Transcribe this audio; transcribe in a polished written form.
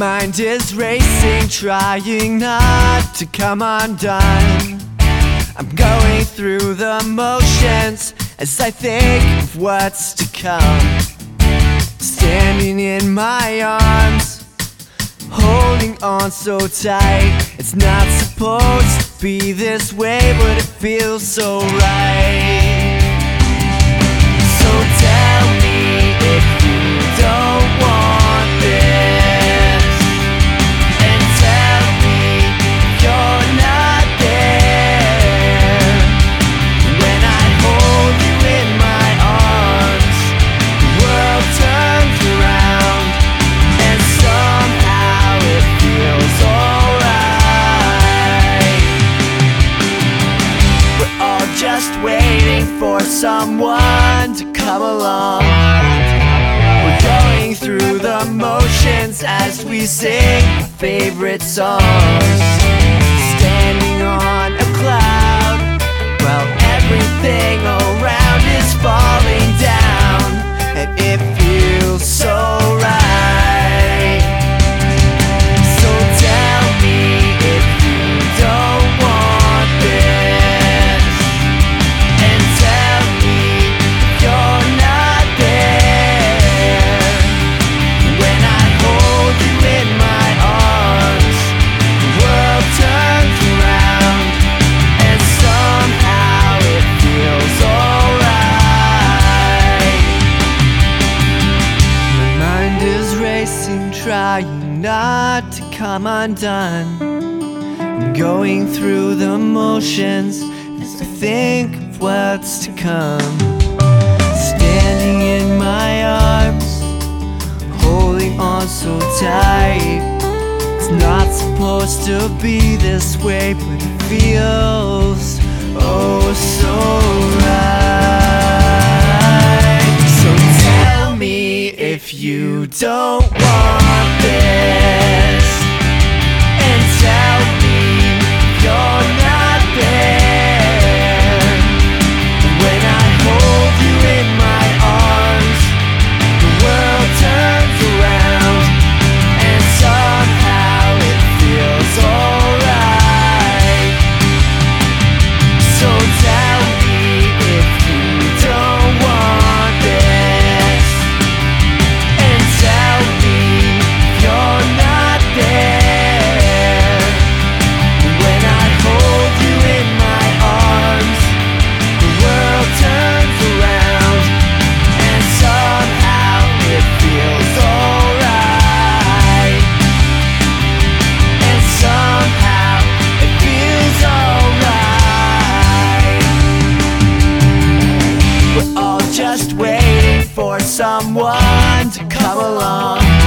mind is racing, trying not to come undone. I'm going through the motions as I think of what's to come. Standing in my arms, holding on so tight. It's not supposed to be this way, but it feels so right. So tell me if you don't want this, and tell me you're not there. When I hold you in my arms, the world turns around, and somehow it feels alright. We're all just waiting for someone to come along. We're going through the motions as we sing our favorite songs. Standing on a cloud while everything around is falling down, and it feels so right. So tell me if you don't want this, and tell me you're not there. When I hold you in my arms, the world turns around, and somehow it feels alright. My mind is racing, trying not to come undone. I'm going through the motions as I think of what's to come. Standing in my arms, holding on so tight. It's not supposed to be this way, but it feels oh so right. So tell me if you don't want this, and tell me you're not there. When I hold you in my arms, the world turns around, and somehow it feels alright. So tell me if you don't want this, and tell me you're not there. When I hold you in my arms, the world turns around, and somehow it feels alright. And somehow it feels alright. We're all just waiting for someone to come along.